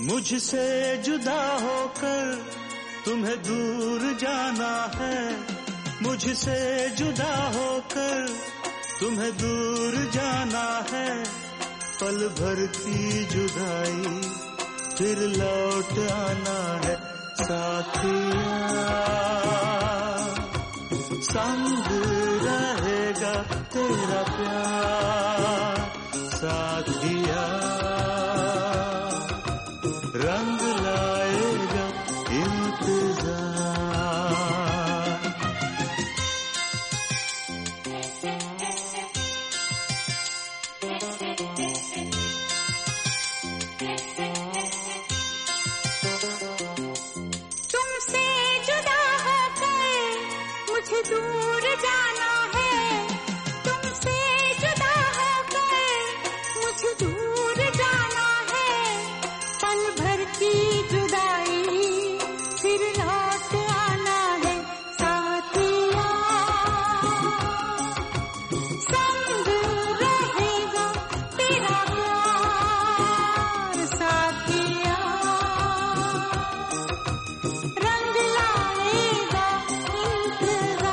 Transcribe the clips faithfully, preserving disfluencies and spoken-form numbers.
मुझसे जुदा होकर तुम्हें दूर जाना है, मुझसे जुदा होकर तुम्हें दूर जाना है। पल भर की जुदाई फिर लौट आना है। साथिया संग रहेगा तेरा प्यार, साथिया रंग लाएगा इंतजार। तुमसे जुदा होकर मुझे दूर जाना है, तुमसे जुदा होकर मुझे दूर जाना है। पल भर की जुदाई फिर लौट आना है। साथिया संग रहेगा तेरा प्यार, साथिया रंग लाएगा इंतजार।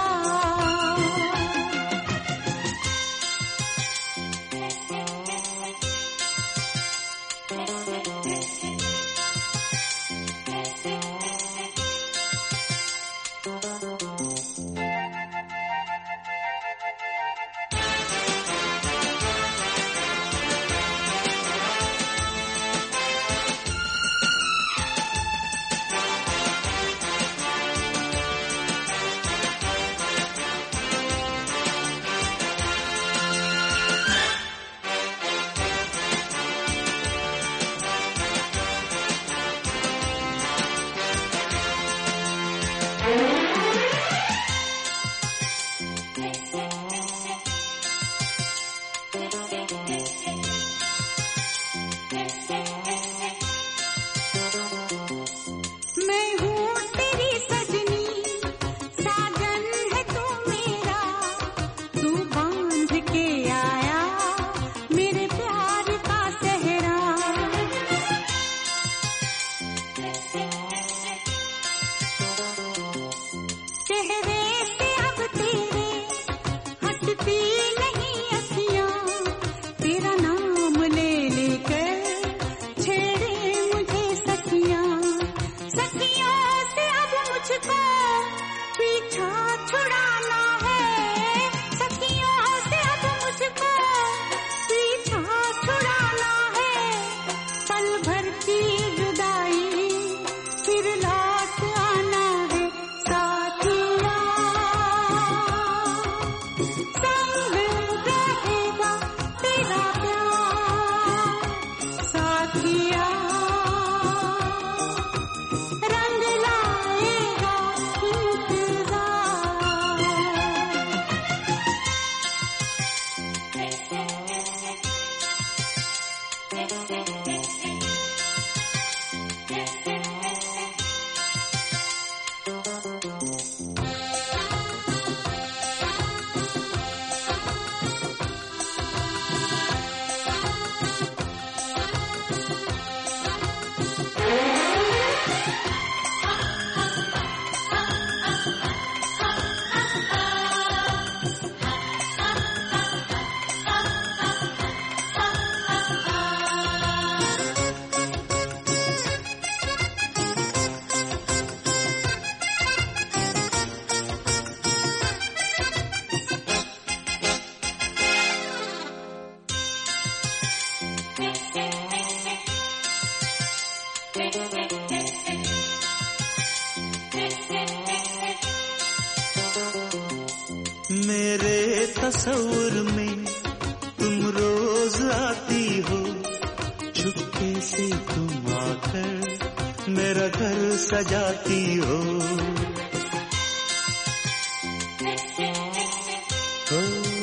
मैं हूँ तेरी सजनी, साजन है तू मेरा, तू बांध के आया मेरे प्यार का सेहरा। चेहरे से अब तेरे हटती नहीं अखियाँ, तेरा नाम ले लेकर छेड़े मुझे सखियाँ। सखियों से अब मुझको पीछा छुड़ाना है, सखियों से अब मुझको पीछा छुड़ाना है। पल भर की जुदाई फिर लौट आना है। साथिया संग रहेगा तेरा प्यार, साथिया रंग लाएगा इंतजार। मेरे तस्वुर में तुम रोज आती हो, चुपके से तुम आकर मेरा घर सजाती हो। ओ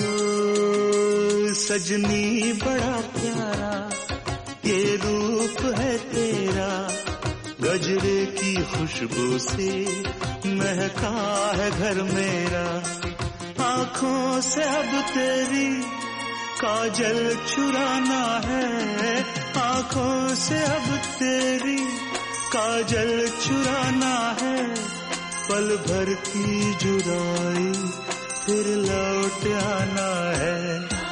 सजनी बड़ा प्यारा ये रूप है तेरा, गजरे की खुशबू से महका है घर मेरा। आँखों से अब तेरी काजल चुराना है, आँखों से अब तेरी काजल चुराना है, पल भर की जुदाई फिर लौट आना है।